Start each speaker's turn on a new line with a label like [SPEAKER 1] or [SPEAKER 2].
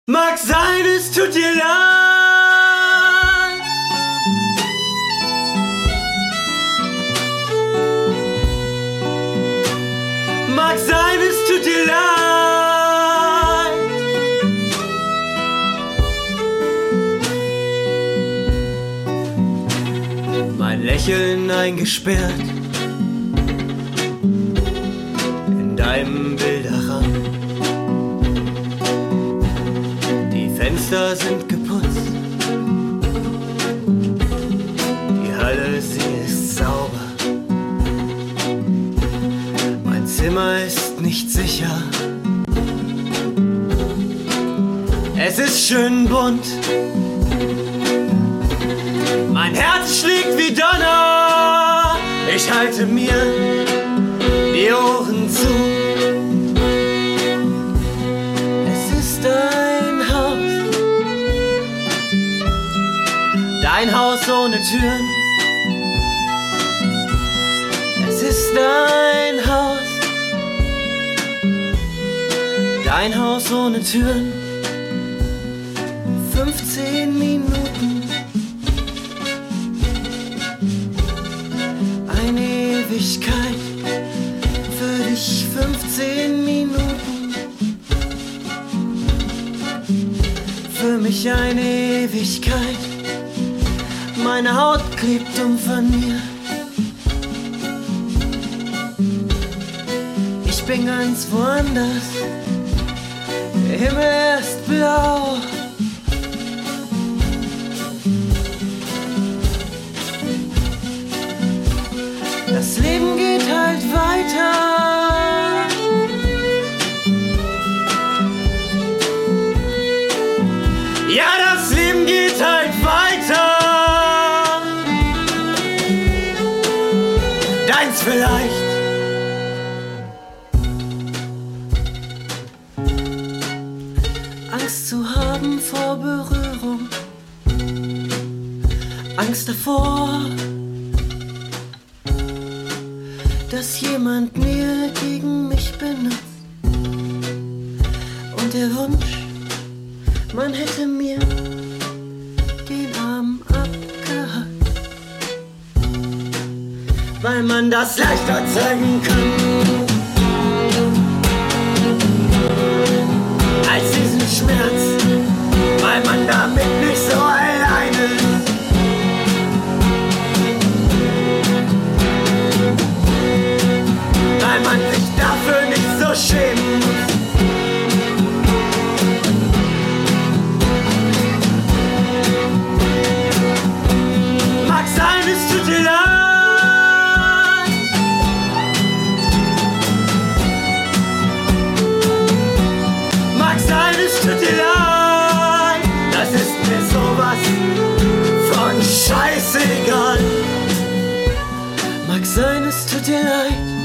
[SPEAKER 1] Mag sein, es tut dir leid. Mag sein, es tut dir leid. Mein Lächeln eingesperrt in deinem Bilderrahmen. Die Fenster sind geputzt, die Halle, sie ist sauber. Mein Zimmer ist nicht sicher, es ist schön bunt. Mein Herz schlägt wie Donner, ich halte mir die Ohren zu. Es ist dein Haus ohne Türen. Es ist dein Haus ohne Türen. 15 Minuten, eine Ewigkeit, für dich 15 Minuten, für mich eine Ewigkeit. Meine Haut klebt von mir. Ich bin ganz woanders, der Himmel ist blau. Das Leben geht halt weiter. Ja, das Leben geht halt weiter. Deins vielleicht. Angst zu haben vor Berührung, Angst davor, dass jemand mir gegen mich benutzt. Und der Wunsch, man hätte mir den Arm abgehackt, weil man das leichter zeigen kann, als diesen Schmerz, weil man damit nicht so alleine ist. Weil man sich dafür nicht so schämen muss. Mag sein, es tut dir leid. Mag sein, es tut dir leid. Das ist mir sowas von scheißegal. Mag sein, es tut dir leid.